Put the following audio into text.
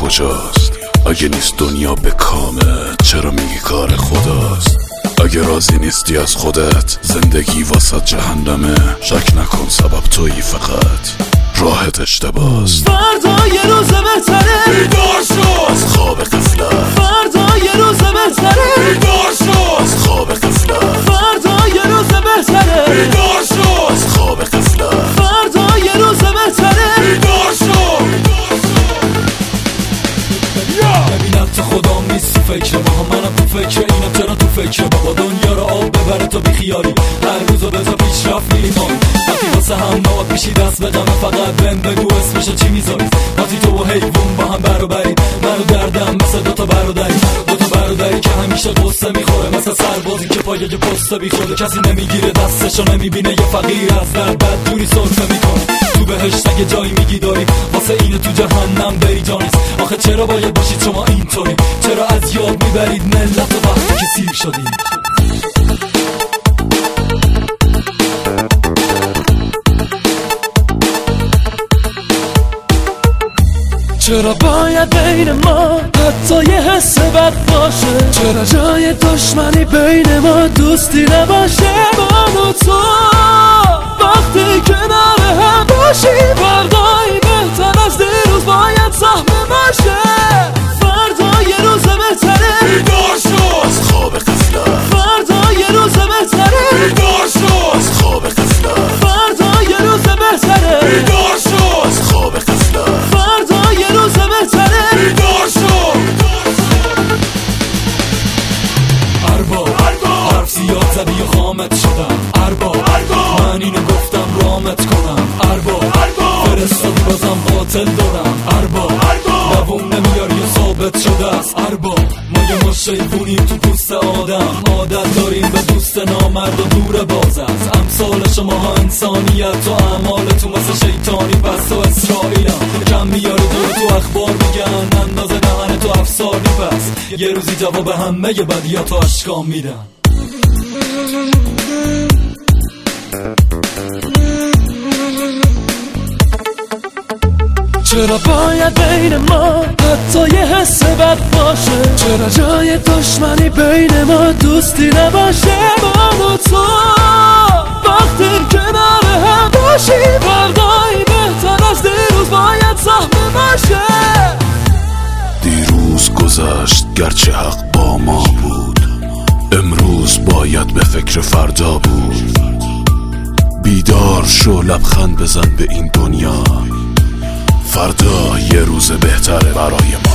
کجاست؟ اگه نیست دنیا به کامه چرا میگی کار خداست؟ اگه راضی نیستی از خودت زندگی واسه جهنمه، شک نکن سبب تویی، فقط راحت اشتباست. فردا یه روز بهتره، بیدار شو از خواب غفلت. فردا یه روز بهتره، بیدار شو از خواب غفلت. فردا یه روز بهتره، بیدار شو از خواب غفلت. فردا یه روز بهتره، بیدار شو. ببینم تو خدا نیست تو فکر ما، منم تو فکر اینم چرا تو فکر بابا دنیا رو آب ببره تو بیخیالی، هر روزو به تا پیشرفت میریمان وقتی واسه هم نواد میشی دست به غمه، فقط بهم بگو اسمشو چی میذاری؟ وقتی تو و حیوون با هم برابری، منو دردم مثل دوتا برادری که همیشه قصه میخوره، مثل سربازی که پایه پسته بیخوره، کسی نمیگیره دستشو نمیبینه، یه فقیر از در بد دوری سرفه میکنه. تو بهشت اگه جایی میگی داری واسه اینه تو جهنم بری جانیست. آخه چرا باید باشید شما اینطوری؟ چرا از یاد میبرید ملت و وقتی که سیر شدید؟ چرا باید بین ما حتی یه حس بد باشه؟ چرا جای دشمنی بین ما دوستی نباشه؟ من و تو وقتی کنار هم باشیم فردایی بهتر از دیروز باید سهم باشه. فردا یه روز بهتره، بیدار شو از خواب غفلت. فردا یه روز بهتره، بیدار شو از خواب غفلت. فردا یه روز بهتره، بیدار شو از خواب غفلت. فردا یه روز بهتره، بیدار شو. ارباب حرف زیاد زدی و خامت شدم، ارباب من اینو گفتم رامت کنم، ارباب فرستادی بازم قاتل دارم، ارباب دووم نمیاری و ثابت شده است، ارباب ما یه مشیبونیم تو پوست آدم، عادت داریم به دوست نامرد و دور باز است، امثال شماها انسانیت و اعمالتون مثل شیطانی پس و اسرائیلم، کم میاره دور تو اخبار میگن اندازه دهن تو افساری، پس یه روزی جواب همه ی بدیاتو اشکام میدن. چرا باید بین ما حتی یه حس بد باشه؟ چرا جای دشمنی بین ما دوستی نباشه؟ من و تو وقتی کنار هم باشیم فردایی بهتر از دیروز باید سهم باشه. دیروز گذشت گرچه حق با ما بود، امروز باید به فکر فردا بود. بیدار شو لبخند بزن به این دنیا، فردا یه روز بهتره برای ما.